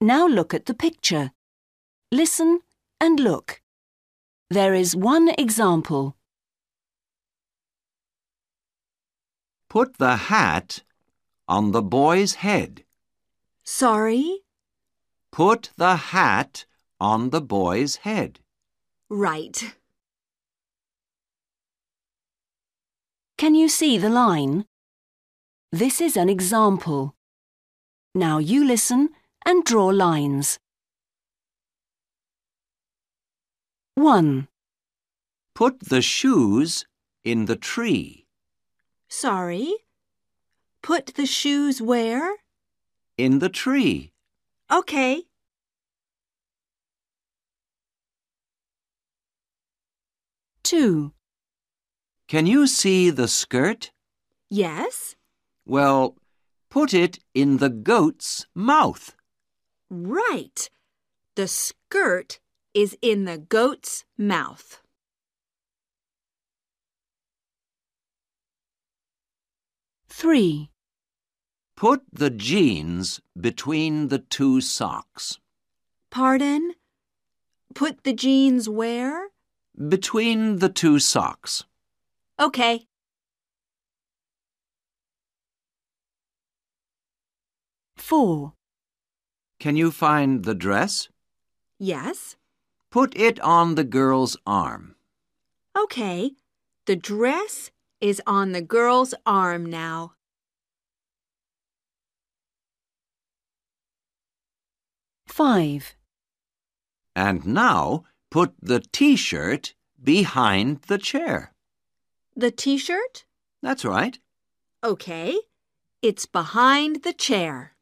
Now look at the picture. Listen and look. There is one example. Put the hat on the boy's head. Sorry? Put the hat on the boy's head. Right. Can you see the line? This is an example. Now you listen and draw lines. 1. Put the shoes in the tree. Sorry? Put the shoes where? In the tree. Okay. 2. Can you see the skirt? Yes? Well, put it in the goat's mouth. Right. The skirt is in the goat's mouth. 3. Put the jeans between the two socks. Pardon? Put the jeans where? Between the two socks. Okay. 4. Can you find the dress? Yes? Put it on the girl's arm. Okay. The dress is on the girl's arm now. 5. And now put the T-shirt behind the chair. The T-shirt? That's right. Okay. It's behind the chair.